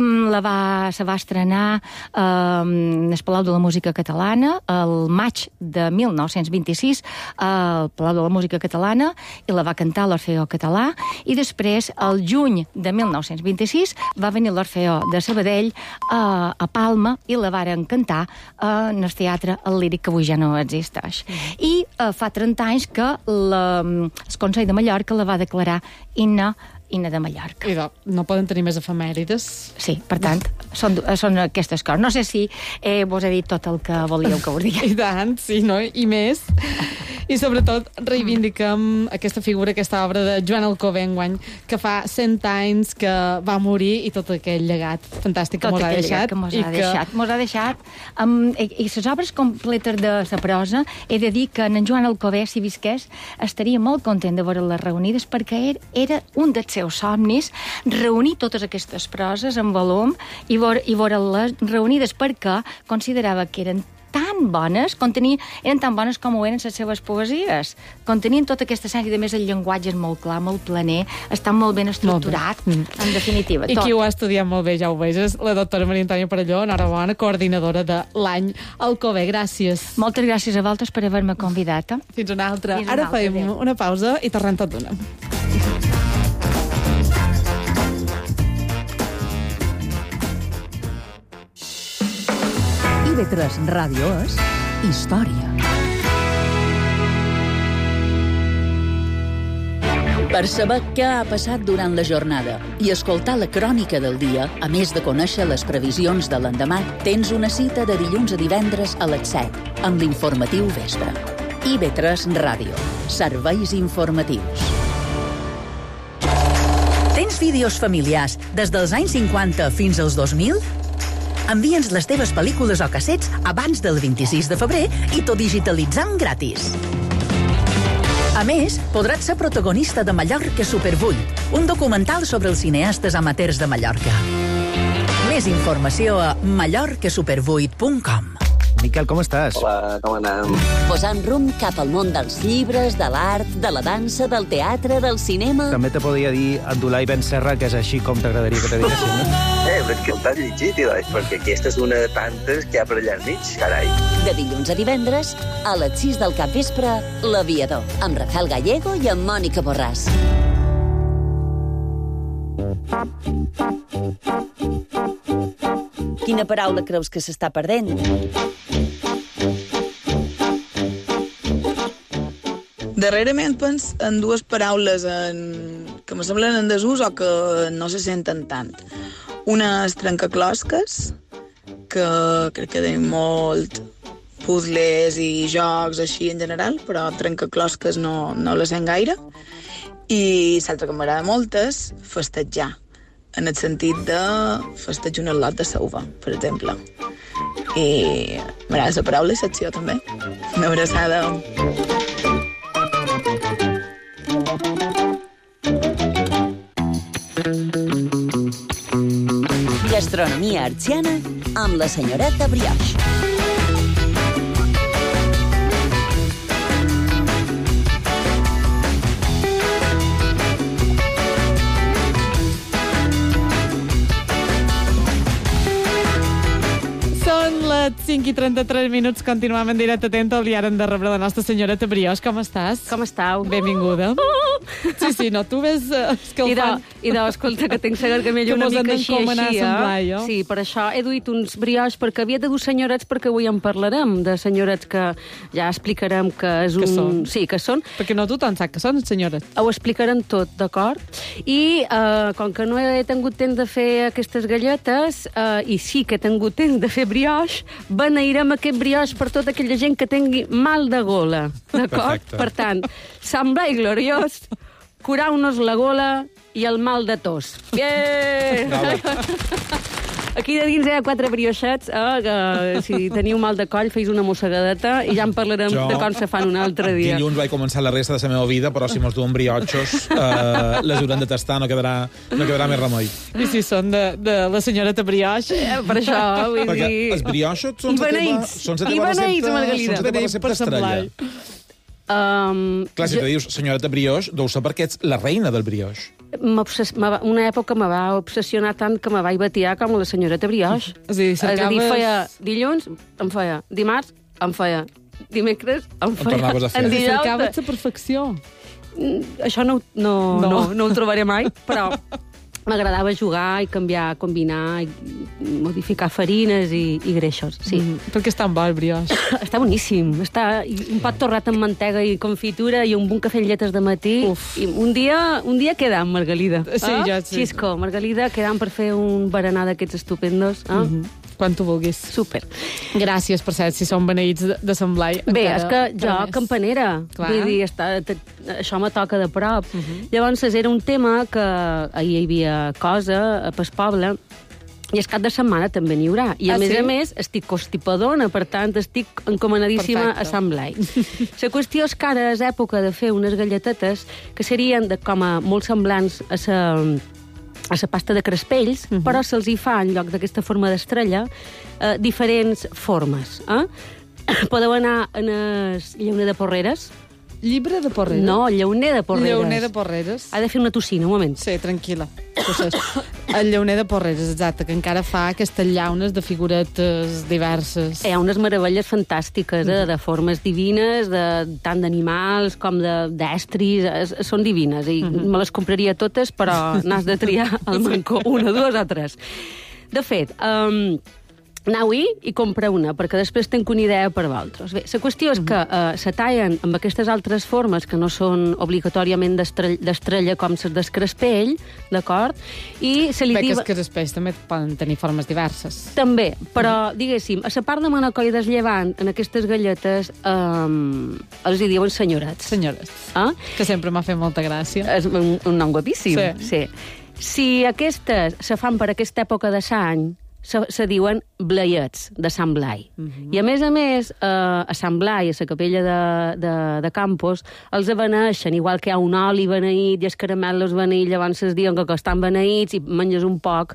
S8: Se va estrenar el Palau de la Música Catalana el maig de 1926 al Palau de la Música Catalana, i la va cantar l'Orfeó Català, i després, el juny de 1926, va venir l'Orfeó de Sabadell a Palma i la varen cantar en el teatre El Líric, que avui ja no existeix. I fa 30 anys que el Consell de Mallorca la va declarar himne de Mallorca.
S4: I no poden tenir més efemèrides.
S8: Sí, per tant, són aquestes coses. No sé si vos he dit tot el que volíeu que us digui.
S4: I tant, sí, no? I més. I sobretot reivindiquem aquesta figura, aquesta obra de Joan Alcover enguany, que fa 100 anys que va morir, i tot aquell llegat fantàstic que mos ha deixat.
S8: Mos ha deixat. I les obres completes de la prosa, he de dir que en Joan Alcover, si visqués, estaria molt content de veure-les reunides, perquè era un dels seus somnis reunir totes aquestes proses en volum i veure-les reunides, perquè considerava que eren tan bones, eren tan bones com ho eren les seves poesies. Contenien tota aquesta sèrie, de més el llenguatge és molt clar, molt planer, està molt ben estructurat, en definitiva.
S4: I qui ho ha estudiat molt bé, ja ho veig, és la doctora Maria Antònia Perelló, enhorabona, coordinadora de l'any Alcover. Gràcies.
S8: Moltes gràcies a vosaltres per haver-me convidat.
S4: Fins una altra. Ara fem una pausa i tornem tot d'una.
S3: IB3 Ràdio és història.
S9: Per saber què ha passat durant la jornada i escoltar la crònica del dia, a més de conèixer les previsions de l'endemà, tens una cita de dilluns a divendres a les 7, amb l'informatiu vespre. IB3 Ràdio. Serveis informatius.
S10: Tens vídeos familiars des dels anys 50 fins als 2000? Envia'ns les teves pel·lícules o cassets abans del 26 de febrer i t'ho digitalitzam gratis. A més, podràs ser protagonista de Mallorca Super 8, un documental sobre els cineastes amateurs de Mallorca. Més informació a mallorcasuper8.com.
S11: Miquel, com estàs?
S12: Hola, com anem?
S5: Posant rumb cap al món dels llibres, de l'art, de la dansa, del teatre, del cinema...
S11: També te podria dir Abdulai Ben Serra, que és així com t'agradaria que te diguessin, no?
S12: Però és que t'has llegit, perquè aquesta és una de tantes que hi ha per allà al mig, carai.
S5: De dilluns a divendres, a les 6 del capvespre, L'Aviador, amb Rafael Gallego i amb Mònica Borràs. Quina paraula creus que s'està perdent?
S13: Darrerament penso en dues paraules que me semblen en desús o que no se senten tant. Una és trencaclosques, que crec que tenim molt puzzles i jocs així en general, però trencaclosques no la sent gaire. I l'altra que m'agrada molt és festejar, en el sentit de festejar un al·lot de sauva, per exemple. I m'agrada la paraula i l'acció també. Una abraçada.
S5: Gastronomia artsiana amb la senyoreta Brioche.
S4: Són les 5:33 minuts, continuem en directe atenta i ara hem de rebre la nostra senyoreta Brioche. Com estàs?
S14: Com estàu?
S4: Benvinguda. Sí, no, tu ves escalfant.
S14: Escolta, que tinc la gargamella una mica així, Sí, per això he duit uns brioches, perquè havia de dur senyorets, perquè avui en parlarem, de senyorets que ja explicarem que és un...
S4: Que són.
S14: Sí, que són.
S4: Perquè no tothom sap que són senyorets.
S14: Ho explicarem tot, d'acord? I com que no he tingut temps de fer aquestes galletes, i sí que he tingut temps de fer brioche, beneirem aquest brioche per tota aquella gent que tingui mal de gola, d'acord? Per tant, Sant Blai gloriós, curau-nos la gola i el mal de tos. Bien! Aquí de dins hi ha 4 briochets, que si teniu mal de coll, feis una mossegadeta i ja en parlarem de com se fan un altre dia.
S7: Dilluns vaig començar la resta de la meva vida, però si mos duen briochos, les haurem de tastar, no quedarà més remei.
S4: I si són de la senyoreta Brioche,
S14: per això, vull dir...
S7: Perquè els briochos són la teva recepta estrella.
S14: Clar,
S7: si te dius senyoreta Brioche, deu ser perquè ets la reina del brioche.
S14: Una època me va obsessionar tant que me vaig batiar com la senyoreta Brioche.
S4: És a dir,
S14: feia dilluns, em feia dimarts, em feia dimecres, em feia...
S4: Cercaves la perfecció.
S14: Això no ho trobaré mai, però... M'agradava jugar i canviar, combinar, i modificar farines i greixos, sí.
S4: Perquè és tan bo el brioche.
S14: Està boníssim. Està un pot torrat amb mantega i confitura i un bon cafè amb lletes de matí. I un dia quedam, Margalida.
S4: Sí, ja sí.
S14: Xisco, Margalida, quedam per fer un berenar d'aquests estupendos.
S4: Quan tu vulguis.
S14: Súper.
S4: Gràcies, per cert, si són beneïts de Sant Blai.
S14: Bé, és que jo, campanera, vull dir, això me toca de prop. Llavors, era un tema que ahir hi havia cosa pel poble, i el cap de setmana també n'hi haurà. I a més, estic constipadona, per tant, estic encomanadíssima a Sant Blai. La qüestió és que ara és època de fer unes galletetes que serien com a molt semblants a la pasta de crespells, però se'ls hi fa, en lloc d'aquesta forma d'estrella, diferents formes. Podeu anar en el llauner de Porreres.
S4: Llibre de Porreres?
S14: No, llauner de Porreres.
S4: Llauner de Porreres.
S14: Ha de fer una tossina, un moment.
S4: Sí, tranquil·la. El llauner de Porreres, exacte, que encara fa aquestes llaunes de figuretes diverses.
S14: Hi ha unes meravelles fantàstiques, de formes divines, tant d'animals com d'estris, són divines, i me les compraria totes, però n'has de triar al manco una, dues o tres. De fet, anau-hi i compra una, perquè després tenc una idea per vosaltres. Bé, la qüestió és que se tallen amb aquestes altres formes que no són obligatòriament d'estrella com les d'escrespell, d'acord? I se li
S4: diu... Bé, que els crespells també poden tenir formes diverses.
S14: També, però, diguéssim, a la part de manacoides llevant, en aquestes galletes, els hi diuen senyorets.
S4: Senyorets. Que sempre m'ha fet molta gràcia.
S14: És un nom guapíssim.
S4: Sí.
S14: Si aquestes se fan per aquesta època de l'any, se diuen blaiets de Sant Blai. I a més, a Sant Blai, a la capella de Campos, els beneixen, igual que hi ha un oli beneït i els caramelos beneïts, llavors es diuen que estan beneïts i menges un poc,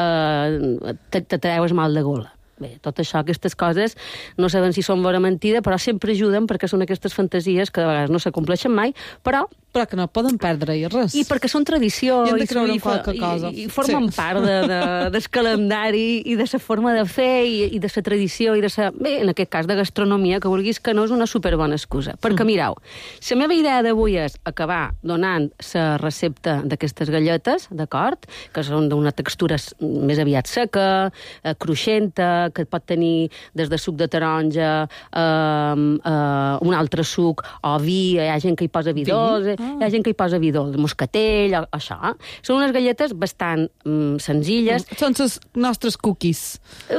S14: te treus mal de gola. Bé, tot això, aquestes coses, no saben si són vera mentida, però sempre ajuden perquè són aquestes fantasies que de vegades no s'acompleixen mai, però
S4: que no poden perdre-hi res.
S14: I perquè són tradició.
S4: I hem de creure en qualque cosa.
S14: I formen part del calendari i de la forma de fer i de la tradició i de la... Bé, en aquest cas de gastronomia, que vulguis que no és una superbona excusa. Perquè, mireu, la meva idea d'avui és acabar donant la recepta d'aquestes galletes, d'acord? Que són d'una textura més aviat seca, cruixenta, que pot tenir des de suc de taronja, un altre suc, o vi, hi ha gent que hi posa vi dolç, hi ha gent que hi posa vi dolç, moscatell, això. Són unes galletes bastant senzilles.
S4: Són les nostres cookies.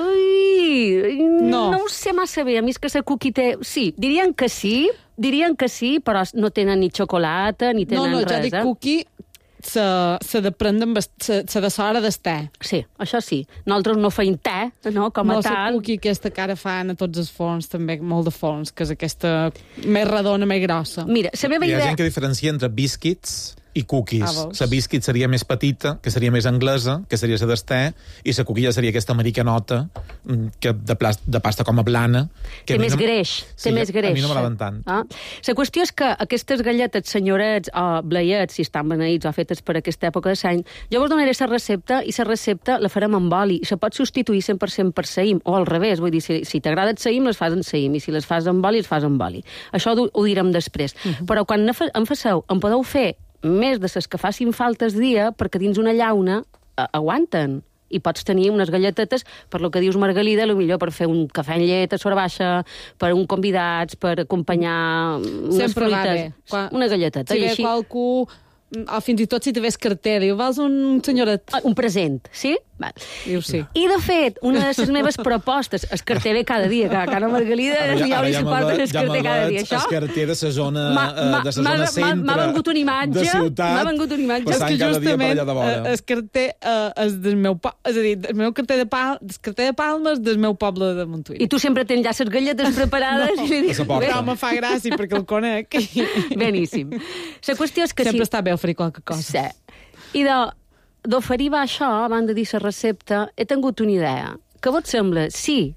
S14: No ho sé massa bé, a mi és que la cookie té... Sí, dirien que sí, però no tenen ni xocolata, ni tenen res.
S4: No, jo dic cookie... Se de prendre amb se de l'hora del te.
S14: Sí, això sí. Nosaltres no feim te, no, com a tal.
S4: No, la cookie aquesta que ara fan a tots els forns, també molt de forns, que és aquesta més redona, més grossa.
S14: Mira, la meva idea...
S7: Hi ha gent que diferencia entre biscuits i cookies.
S2: veus?
S7: La biscuit seria més petita, que seria més anglesa, que seria la d'esté, i la cookie ja seria aquesta americanota, que de pasta com a blana. Que
S14: Té més greix, té més greix.
S7: A mi no m'agraden tant.
S14: La qüestió és que aquestes galletes, senyorets, o bleiets, si estan beneïts o fetes per aquesta època de l'any, jo vos donaré la recepta, i la recepta la farem amb oli, i se pot substituir 100% per saïm, o al revés, vull dir, si t'agrada el saïm, les fas en saïm, i si les fas amb oli, les fas amb oli. Això ho direm després. Però quan en faceu, en podeu fer més de les que facin faltes dia, perquè dins una llauna aguanten. I pots tenir unes galletetes, per lo que dius, Margalida, millor per fer un cafè en llet a sora baixa, per un convidats, per acompanyar unes
S4: Sempre
S14: fruites.
S4: va bé.
S14: Una galleteta.
S4: Si
S14: I
S4: ve
S14: així...
S4: qualcú, o fins i tot si te ves carter, diu, vols un senyoret?
S14: Un present, sí? Val.
S4: Diu sí.
S14: I, de fet, una de les meves propostes, es carter ve cada dia, que a Cana Margalida ja li suporten es carter cada dia. Això?
S7: Es carter de la zona, centre
S14: M'ha vengut una imatge.
S7: de ciutat.
S14: M'ha vengut una imatge.
S7: Passant cada dia per allà de vora.
S4: El carter és del meu és a dir, el meu carter de Palmes del meu poble de Montuïri.
S14: I tu sempre tens ja les galletes preparades?
S4: No,
S14: i dius,
S4: però me fa gràcia perquè el conec.
S14: Beníssim. La qüestió és que
S4: sempre està bé oferir qualque cosa.
S14: Sí. I d'oferir això, abans de dir la recepta, he tingut una idea. Què vos sembla? Sí,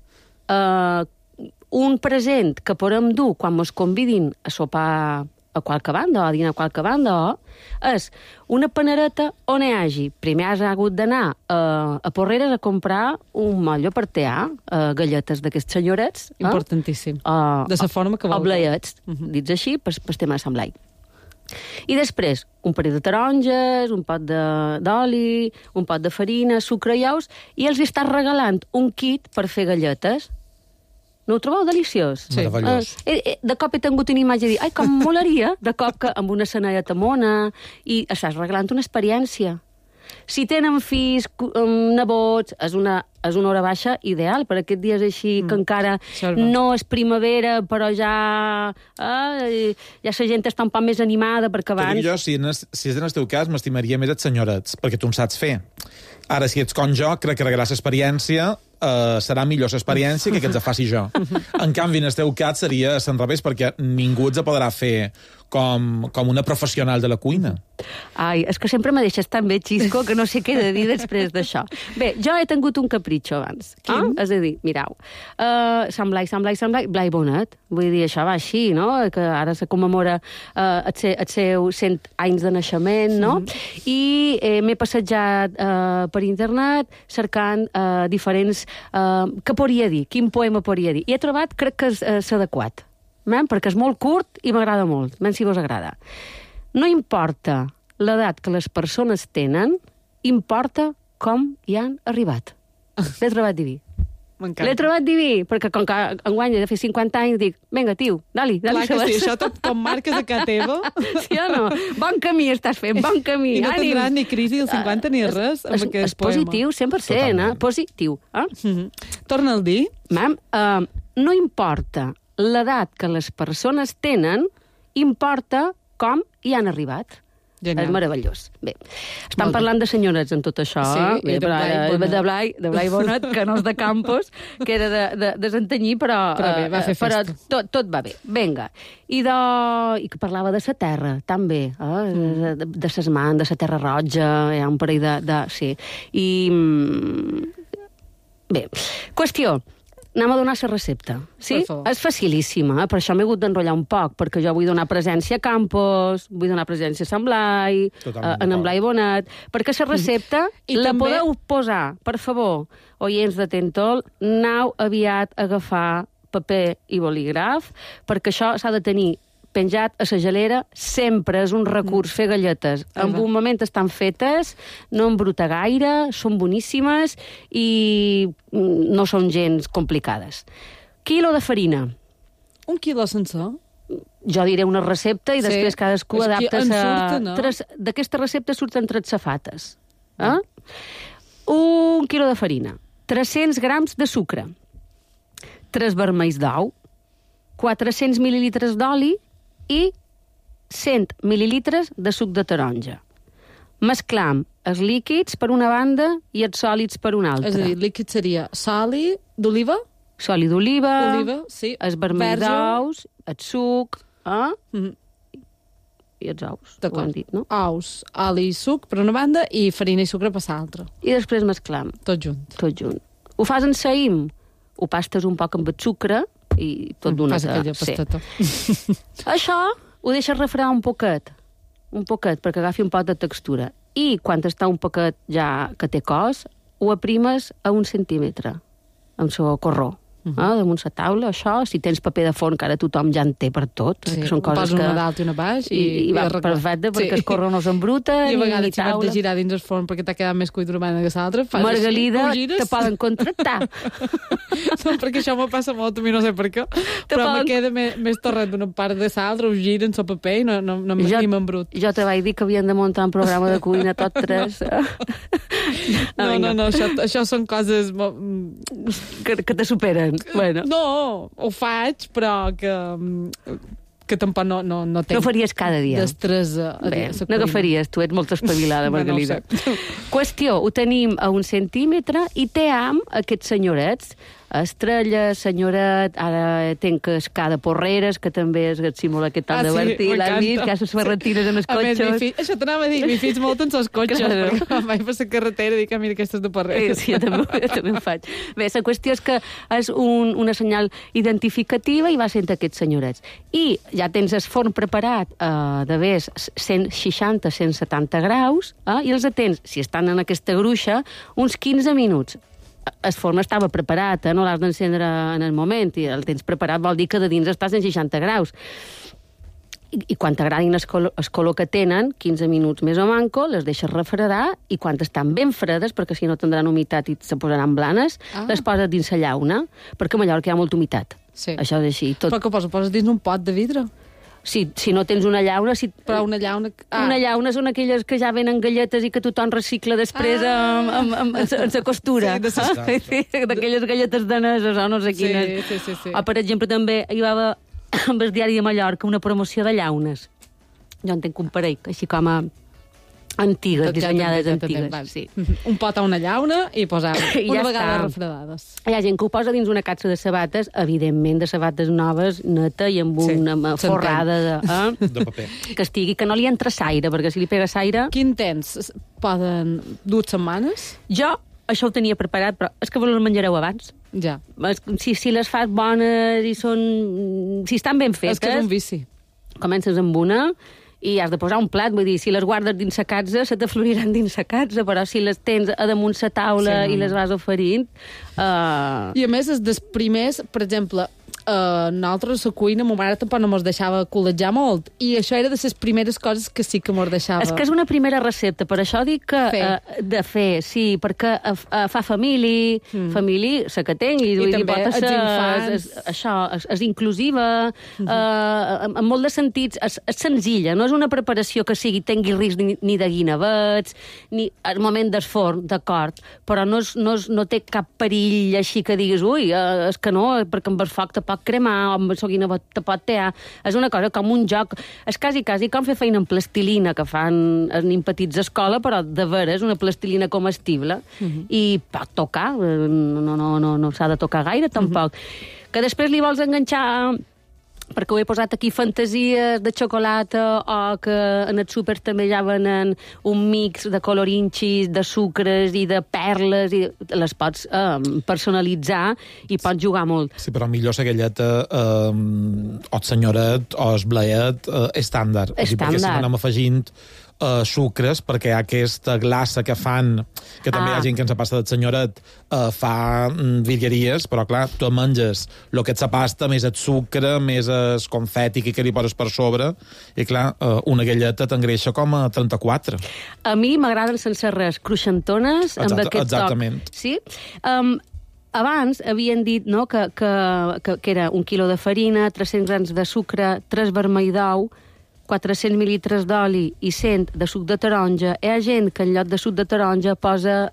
S14: un present que podem dur quan ens convidin a sopar a qualque banda o a dinar a qualque banda és una panereta on hi hagi. Primer has hagut d'anar a Porreres a comprar un motllo per tear, galletes d'aquests senyorets.
S4: Importantíssim. De la forma que vol.
S14: O bleiets, dits així, per tema de Sant Blai. I després, un parell de taronges, un pot d'oli, un pot de farina, sucre i ous, i els estàs regalant un kit per fer galletes. No ho trobeu deliciós?
S7: Sí. Meravellós.
S14: De cop he tingut una imatge de dir, ai, com molaria, de cop que amb una cenalleta mona, i estàs regalant una experiència. Si tenen fills, nebots, és una hora baixa ideal per aquests dies així que encara no és primavera, però ja la gent està un poc més animada perquè abans...
S7: Jo, si és en el teu cas, m'estimaria més els senyorets, perquè tu en saps fer. Ara, si ets com jo, crec que regalar l'experiència serà millor l'experiència que ens la faci jo. En canvi, en el teu cas seria a l'enrevés, perquè ningú ens podrà fer com una professional de la cuina.
S14: Ai, és que sempre me deixes tan bé, Xisco, que no sé què he de dir després d'això. Bé, jo he tingut un capritxo abans.
S4: Quin?
S14: És a dir, mireu, Sant Blai Bonet. Vull dir, això va així, no? Que ara se commemora el seu 100 anys de naixement, no? I m'he passejat per internet cercant diferents... què podria dir? Quin poema podria dir? I he trobat, crec que és adequat. Perquè és molt curt i m'agrada molt, menys si vos agrada. No importa l'edat que les persones tenen, importa com hi han arribat. L'he trobat diví. L'he trobat diví, perquè com que enguany he de fer 50 anys, dic, vinga, tio, dali.
S4: Clar que sí, això com marques a casa teva.
S14: Sí o no? Bon camí estàs fent, bon camí.
S4: I no tindràs ni crisi dels 50 ni res amb aquest poema.
S14: És positiu, 100%, positiu.
S4: Torna a dir.
S14: No importa l'edat que les persones tenen, importa com hi han arribat.
S4: Genial.
S14: És meravellós. Bé, estan parlant de senyores en tot això.
S4: Sí,
S14: bé, de Blai Bonet, que no és de Campos, que era de Santanyí, però
S4: va fer festa.
S14: Tot va bé. Vinga. I que parlava de sa terra, també. De ses mans, de sa terra roja, hi ha un parell de... Sí. I... Bé, qüestió. Anem a donar la recepta. Sí? És facilíssima, per això m'he hagut d'enrotllar un poc, perquè jo vull donar presència a Campos, vull donar presència a Sant Blai, en Blai Bonet, perquè la recepta la podeu posar, per favor, oients de Tentol, aneu aviat a agafar paper i bolígraf, perquè això s'ha de tenir penjat a la gelera, sempre és un recurs fer galletes. En un moment estan fetes, no embruta gaire, són boníssimes i no són gens complicades. Quilo de farina.
S4: 1 quilo sencer?
S14: Jo diré una recepta i després cadascú adapta...
S4: no?
S14: D'aquesta recepta surten 3 safates. 1 quilo de farina, 300 grams de sucre, 3 vermells d'ou, 400 mil·lilitres d'oli i 100 mil·lilitres de suc de taronja. Mesclam els líquids per una banda i els sòlids per una altra.
S4: És a dir, líquid seria soli d'oliva?
S14: Soli d'oliva,
S4: sí.
S14: els vermells d'ous, el suc, i els ous, ho
S4: D'acord.
S14: hem dit, no?
S4: Ous, oli i suc per una banda i farina i sucre per l'altra.
S14: I després mesclam.
S4: Tot junt.
S14: Tot junt. Ho fas en saïm, ho pastes un poc amb el sucre i tot d'una...
S4: Fas aquella pasteta.
S14: Això ho deixes refredar un poquet, perquè agafi un poc de textura. I quan està un poquet ja que té cos, ho aprimes a 1 centímetre, amb el corró. Damunt la taula, això, si tens paper de forn, que ara tothom ja en té per tot, que són coses que...
S4: una dalt i una baix
S14: i va perfecte, perquè el corró no s'embruta,
S4: I a vegades si vas
S14: taula.
S4: de girar dins el forn perquè t'ha quedat més cuit d'una banda que l'altra, fas
S14: Margalida,
S4: així,
S14: te poden contractar.
S4: No, perquè això me passa molt, a mi no sé per què, però me queda més torret d'una part de l'altra, ho giren el paper i no ni m'embrut.
S14: Jo te vaig dir que havien de muntar un programa de cuina tots tres.
S4: No, això són coses...
S14: Que te superen. Bueno.
S4: No, ho faig, però que tampoc no tenc...
S14: No faries cada dia.
S4: Destresa.
S14: Bé, no que faries, tu ets molt espavilada, Margalida.
S4: No
S14: Qüestió, ho tenim a 1 centímetre i té aquests senyorets, Estrella, Senyoret, ara tenc escada Porreres, que també és el símbol aquest tal de Bertí, l'has vist, que ha les ferretines en els cotxes.
S4: Això t'anava a dir, m'hi fills molt en els cotxes, perquè quan vaig per la carretera i dic, mira, aquestes de Porreres.
S14: Sí, jo també ho faig. Bé, la qüestió és que és una senyal identificativa i va sent aquests senyorets. I ja tens el forn preparat de ves 160-170 graus, i els tens, si estan en aquesta gruixa, uns 15 minuts. El forn estava preparat, no l'has d'encendre en el moment, i el tens preparat vol dir que de dins està a 160 graus. I quan t'agradin el color que tenen, 15 minuts més o manco, les deixes refredar, i quan estan ben fredes, perquè si no tindran humitat i se posaran blanes, les poses dins la llauna, perquè a Mallorca hi ha molta humitat.
S4: Sí.
S14: Això és així.
S4: Però que poses dins un pot de vidre?
S14: Si no tens una llauna...
S4: Però una llauna...
S14: Una llauna són aquelles que ja venen galletes i que tothom recicla després en la costura. D'aquelles galletes daneses o no sé quines.
S4: Sí.
S14: O, per exemple, també hi va haver amb el diari de Mallorca una promoció de llaunes. Jo en tenc un parell, així com a antigues, dissenyades antigues. Sí.
S4: Un pot a una llauna i posar una vegada refredades.
S14: Hi ha gent que ho posa dins una capsa de sabates, evidentment de sabates noves, neta i amb una forrada
S7: de paper.
S14: Que estigui, que no li entra saire, perquè si li pega saire...
S4: Quin temps? Poden 2 setmanes?
S14: Jo això ho tenia preparat, però és que vos les menjareu abans.
S4: Ja.
S14: Si les fas bones i són... Si estan ben fetes...
S4: És que és un vici.
S14: Comences amb una i has de posar un plat, vull dir, si les guardes dins la casa, se t'afloriran dins la casa, però si les tens a damunt la taula i les vas oferint...
S4: I a més, és dels primers, per exemple, nosaltres a la cuina, ma mare tampoc no mos deixava col·legiar molt, i això era de les primeres coses que sí que mos deixava.
S14: És que és una primera recepta, per això dic que de fer, sí, perquè fa família, la que tingui,
S4: i també els infants.
S14: Això, és inclusiva, en molt de sentits, és senzilla, no és una preparació que tingui risc ni de guinavets, ni al moment del forn, d'acord, però no té cap perill així que diguis, ui, és que no, perquè amb el foc te pot cremar, o amb el guinevet te pot tear. És una cosa com un joc, és quasi com fer feina amb plastilina que fan els nins petits a escola, però de veres una plastilina comestible, i pot tocar, no s'ha de tocar gaire tampoc. Que després li vols enganxar, perquè ho he posat aquí, fantasies de xocolata, o que en el súper també ja venen un mix de colorinxis, de sucres i de perles, i les pots personalitzar i pots jugar molt.
S7: Sí, però millor la galleta o el senyoret o el blaet estàndard. Perquè si no anem afegint sucres, perquè hi ha aquesta glassa que fan, que també hi ha gent que ens passa del senyoret, fa virgueries, però clar, tu menges el que ets a pasta, més el sucre, més el confeti que li poses per sobre, i clar, una galleta t'engreixa com a 34.
S14: A mi m'agraden sense res, cruixentones, amb aquest
S7: exactament.
S14: toc. Sí? Abans havien dit que era 1 quilo de farina, 300 grams de sucre, 3 vermell d'ou, 400 mil·litres d'oli i 100 de suc de taronja. Hi ha gent que en lloc de suc de taronja posa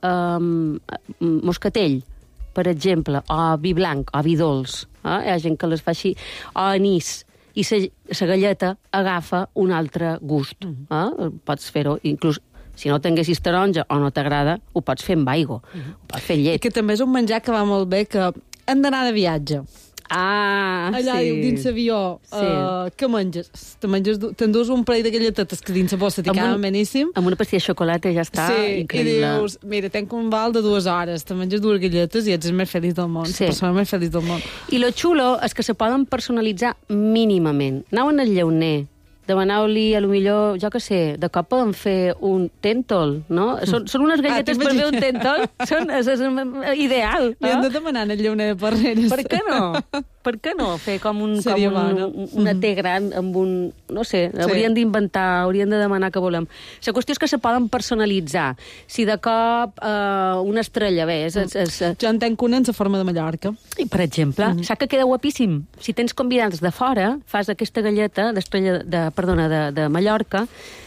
S14: moscatell, per exemple, o vi blanc, o vi dolç. Hi ha gent que les fa així, o anís. I la galleta agafa un altre gust. Pots fer-ho, inclús si no tinguessis taronja o no t'agrada, ho pots fer amb aigua, ho pots fer llet.
S4: I que també és un menjar que va molt bé, que hem d'anar de viatge. Allà diu, dins l'avió, què menges? T'endús un parell de galletetes que dins la bossa t'hi quedaven beníssim.
S14: Amb una pastilla de xocolata ja està increïble.
S4: I dius, mira, tenc un val de 2 hores, te menges 2 galletes i ets el més feliç del món, la persona més feliç del món.
S14: I lo xulo és que se poden personalitzar mínimament. Anau en el llauner, demaneu-li, a lo millor, jo què sé, de cop poden fer un tèntol, no? Són unes galletes per fer un tèntol? És ideal.
S4: Li han de demanar en el llauner de Parreres.
S14: Per què no? Per què no? Fer com una té gran amb un... No sé, haurien d'inventar, haurien de demanar què volem. La qüestió és que se poden personalitzar. Si de cop una estrella, bé...
S4: Jo en tenc una en la forma de Mallorca.
S14: I, per exemple, saps que queda guapíssim? Si tens convidats de fora, fas aquesta galleta d'estrella de Mallorca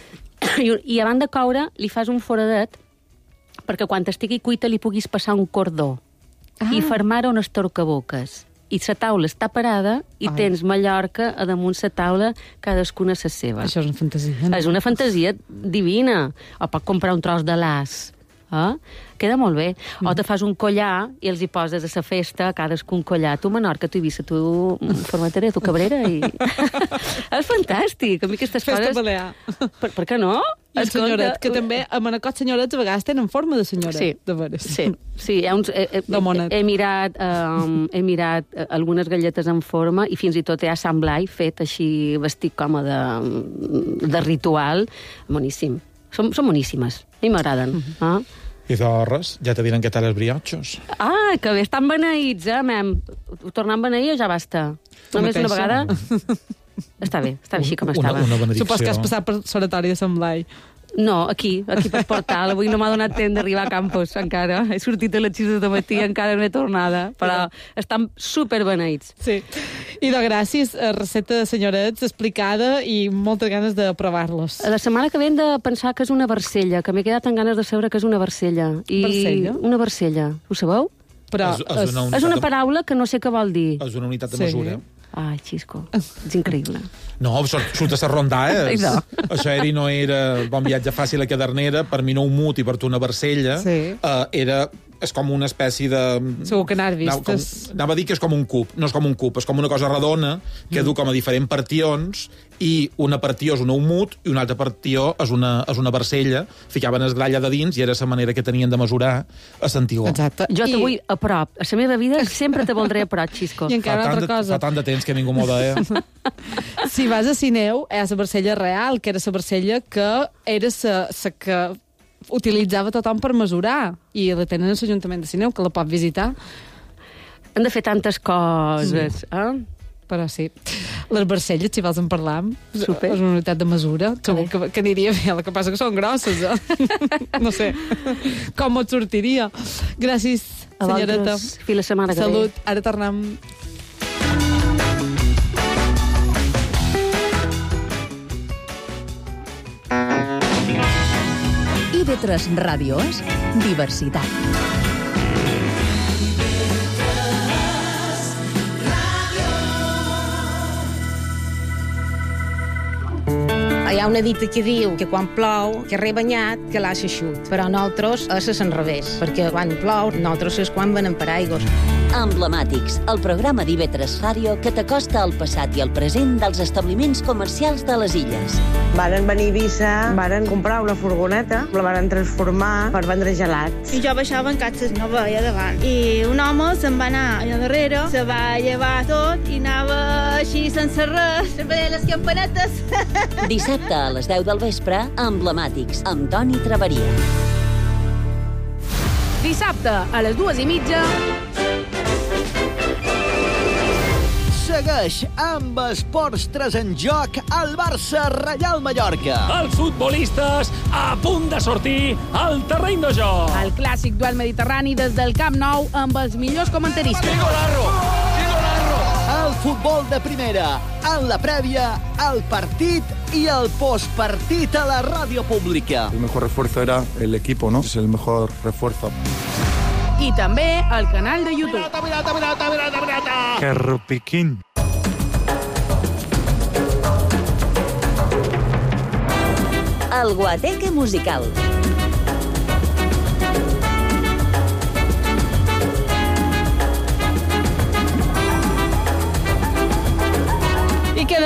S14: i abans de coure li fas un foradet perquè quan estigui cuita li puguis passar un cordó i fermar unes torcaboques. I la taula està parada i tens Mallorca a damunt la taula, cadascuna a la seva.
S4: Això és una fantasia.
S14: És una fantasia divina. O pot comprar un tros de l'as. Queda molt bé. O te fas un collar i els hi poses a la festa cadascun collar. Tu Menorca, tu Eivissa, tu Formentera, tu Cabrera i... És fantàstic. A mi aquestes
S4: Festa
S14: coses...
S4: balear.
S14: Per què no?
S4: I el senyoret, que també a Manacot senyorets a vegades tenen forma de senyoret.
S14: Sí,
S4: de veres.
S14: sí. He mirat algunes galletes en forma i fins i tot hi ha Sant Blai fet així vestit com de ritual. Boníssim. Són boníssimes. A mi m'agraden.
S7: I d'horres, ja te diran què tal els briochos.
S14: Que bé, estan beneïts, mem. Ho tornem a beneir o ja basta? Només una vegada? Està bé així com estava.
S7: Una benedicció.
S4: Supos que has passat per l'oratori de Sant Blai.
S14: No, aquí per Portal. Avui no m'ha donat temps d'arribar a Campos, encara. He sortit a les 6 de matí, encara no he tornada. Però estan superbeneïts.
S4: Sí. I de gràcies, recepta de senyorets explicada i moltes ganes de provar-los.
S14: La setmana que ve hem de pensar que és una barcella, que m'he quedat amb ganes de saber que és una barcella.
S4: Barcella?
S14: Una barcella. Ho sabeu?
S4: Però
S14: és una paraula que no sé què vol dir.
S7: És una unitat de mesura.
S14: Ai, xisco, és increïble.
S7: No, surt a rondar, Això no era bon viatge fàcil a Cadernera, per mi no un mut i per tu una barcella. És com una espècie de...
S4: Segur que n'has vist.
S7: Anava a dir que és com un cub. No és com un cub, és com una cosa redona que du com a diferents partions i una partió és un mut i una altra partió és una barcella. Ficaven esgralla de dins i era la manera que tenien de mesurar a Santigó.
S4: Exacte.
S14: Jo te vull a prop. A la meva vida sempre te voldré a prop, Xisco.
S4: I encara una altra cosa.
S7: Fa tant de temps que ningú m'ho deia.
S4: Si vas a Sineu, hi ha la barcella real, que era la barcella que era la que utilitzava tothom per mesurar. I la tenen a l'Ajuntament de Sineu, que la pot visitar.
S14: Han de fer tantes coses,
S4: Però sí. Les barcelles, si vols en parlar,
S14: super.
S4: És una unitat de mesura. Segur que aniria bé. El que passa que són grosses, No sé com et sortiria. Gràcies, senyoreta.
S14: Fins la setmana que ve.
S4: Salut. Ara tornem.
S3: IB3 Ràdio és diversitat.
S15: Hi ha una dita que diu que quan plou, que rebanyat, que l'aixa xut. Però nosaltres és al revés, perquè quan plou, nosaltres és quan venem per aigües.
S5: Emblemàtics, el programa d'IB3 Ràdio que t'acosta al passat i al present dels establiments comercials de les illes.
S16: Varen venir a Eivissa, varen comprar una furgoneta, la varen transformar per vendre gelats.
S17: I jo baixava en catxes, no veia davant. I un home se'n va anar allà darrere, se va llevar tot i anava així sense res, sempre les campanetes.
S5: Dissabte a les 10 del vespre, Emblemàtics, amb Toni Traveria.
S18: Dissabte a les 2:30...
S19: Segueix amb Esports 3 en joc al Barça-Reial Mallorca.
S20: Els futbolistes a punt de sortir al terreny de joc.
S18: El clàssic duel mediterrani des del Camp Nou amb els millors comentaristes.
S19: Golazo! El futbol de primera, en la prèvia, el partit i el postpartit a la ràdio pública.
S21: El mejor refuerzo era el equipo, ¿no? Es el mejor refuerzo.
S18: I també al canal de YouTube.
S21: ¡Qué rupiquín!
S5: El Guateque musical.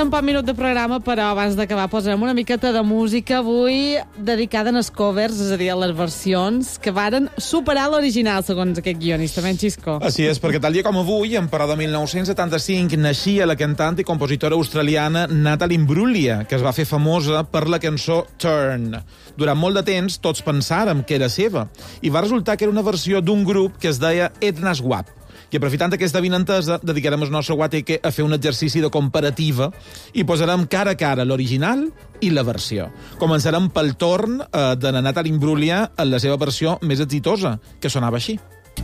S4: un poc minut de programa, però abans d'acabar posarem una miqueta de música avui dedicada als covers, és a dir, a les versions que varen superar l'original, segons aquest guionista, ben Xisco.
S7: Així és, perquè tal dia com avui, en però de 1975, naixia la cantant i compositora australiana Natalie Imbruglia, que es va fer famosa per la cançó Turn. Durant molt de temps, tots pensàrem que era seva, i va resultar que era una versió d'un grup que es deia Edna Swap. I aprofitant aquesta vinentesa, dedicarem el nostre guateque a fer un exercici de comparativa i posarem cara a cara l'original i la versió. Començarem pel torn de la Natalie Imbruglia en la seva versió més exitosa, que sonava així.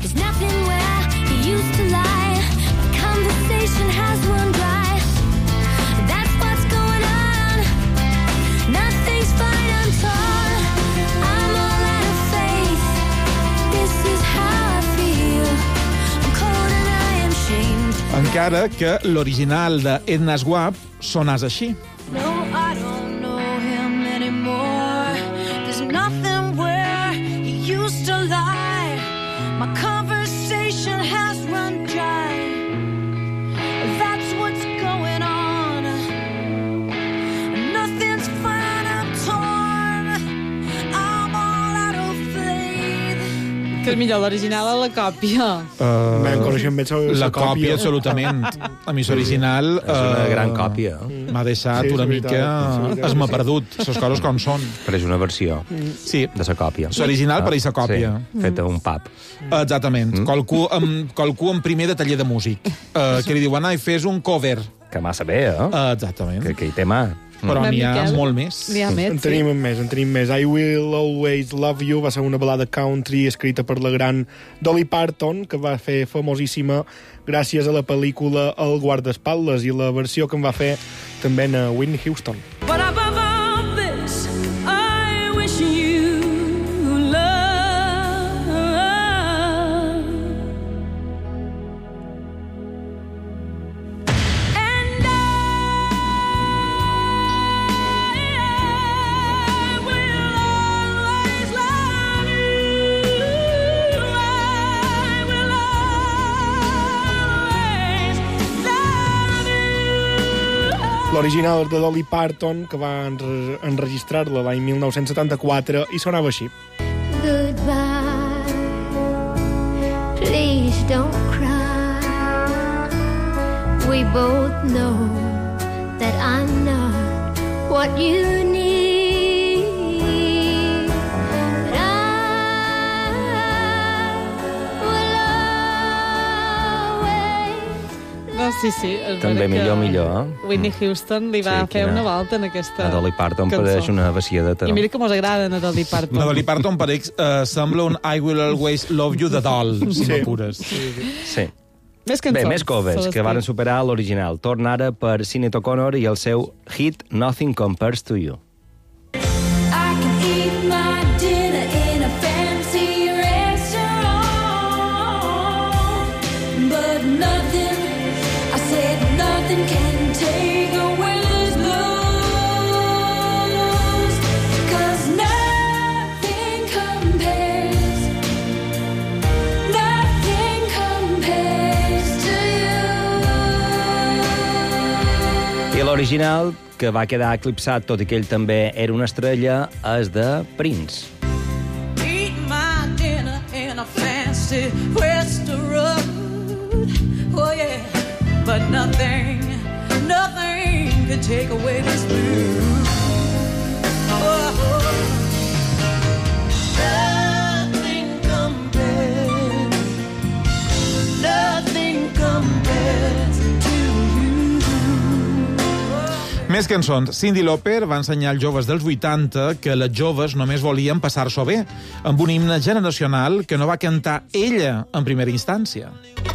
S7: Encara que l'original d'Edna Swap sonàs així.
S1: No, I don't know him anymore. There's nothing where he used to lie. My conversation has run dry. That's what's going on. Nothing's fine, I'm torn. I'm all out of faith.
S4: Que és millor l'original o la còpia?
S7: La còpia, absolutament. A mi l'original...
S11: És una gran còpia.
S7: M'ha deixat una mica... Es m'ha perdut, les coses com són.
S11: Però és una versió
S7: sí.
S11: de la còpia.
S7: L'original per a la còpia.
S11: Sí, feta un pub.
S7: Exactament. Qualcú en primer de taller de músic. Que li diuen, ai, fes un cover.
S11: Que massa bé,
S7: Exactament.
S11: Que hi té mà.
S7: Però n'hi ha molt més.
S22: En tenim més. I Will Always Love You va ser una balada country escrita per la gran Dolly Parton, que va fer famosíssima gràcies a la pel·lícula El guardaespatlles, i la versió que en va fer també en Whitney Houston.
S1: But above all this, I wish you love.
S22: L'original és de Dolly Parton, que va enregistrar-la l'any 1974, i sonava així.
S1: Goodbye, please don't cry. We both know that I'm not what you need.
S4: No, sí, és
S11: també millor,
S4: Whitney Houston li va fer una volta en aquesta
S11: a Dolly Parton
S4: cançó.
S11: Pareix una vaciadeta.
S4: I mira que mos agrada a Dolly Parton.
S7: La Dolly Parton pareix, sembla un I Will Always Love You de Doll, si m'apures.
S11: Sí.
S4: Més cançons.
S11: Bé, més covers, que van superar l'original. Torna ara per Sinead O'Connor i el seu hit Nothing Compares to You.
S1: I can eat my dinner in a fancy restaurant, but nothing, I said nothing can take away this blues, 'cause nothing compares to you.
S11: I l'original, que va quedar eclipsat, tot i que ell també era una estrella, és de Prince.
S1: Eat my dinner in a fancy restaurant, oh yeah, but nothing can take away this blues. Oh, nothing compares to you.
S7: Més cançons. Cyndi Lauper va ensenyar als joves dels 80 que les joves només volien passar-s'ho bé, amb un himne generacional que no va cantar ella en primera instància.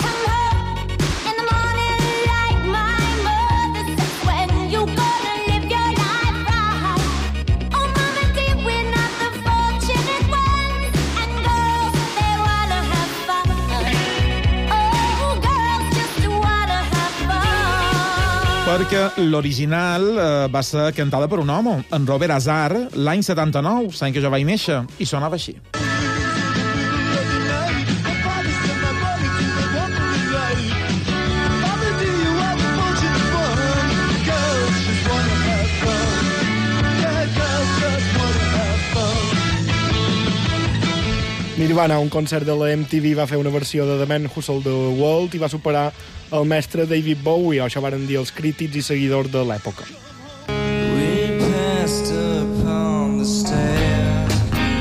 S7: Perquè l'original va ser cantada per un home, en Robert Hazard, l'any 79, l'any que jo vaig néixer, i sonava així.
S22: Nirvana, a un concert de la MTV, va fer una versió de The Man Who Sold the World i va superar el mestre David Bowie. Això varen dir els crítics i seguidors de l'època.
S1: We passed upon the stairs,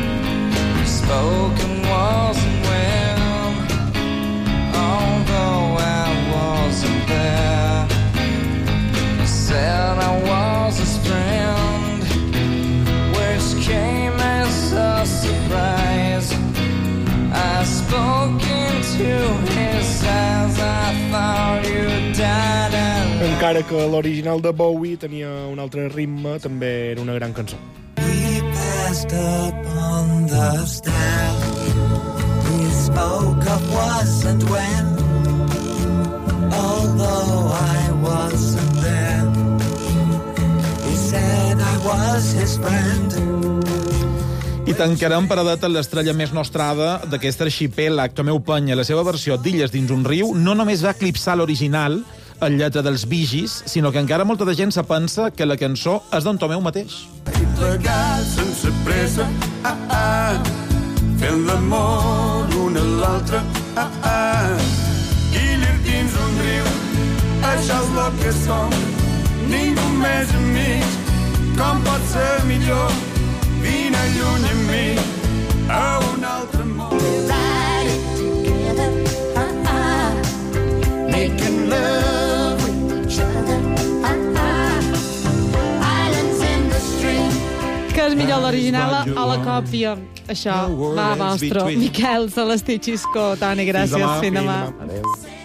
S1: spoken wasn't well, although I wasn't there. He said I was his friend, which came as a surprise. I spoke into his eyes, I thought you died alive.
S22: Encara que l'original de Bowie tenia un altre ritme, també era una gran cançó.
S1: We passed upon the stairs, we spoke of was and when, although I wasn't there. He said I was his friend.
S7: I tancarem paradet en l'estrella més nostrada d'aquest arxipèlag. Tomeu Penya, la seva versió d'Illes dins un riu, no només va eclipsar l'original, el lletra dels Bee Gees, sinó que encara molta de gent se pensa que la cançó és d'en Tomeu mateix.
S1: Plegats sense pressa, fent l'amor un a l'altre, Guiller dins un riu, això és el que som, ningú més amics, com pot ser millor, vine lluny amb mi, a un altre món. Ride it together, making love with each other, islands in the stream.
S4: Que és millor l'original o la còpia? Això va vostre. Miquel Celestí Xisco, Toni, gràcies. Fins demà.
S22: Adéu.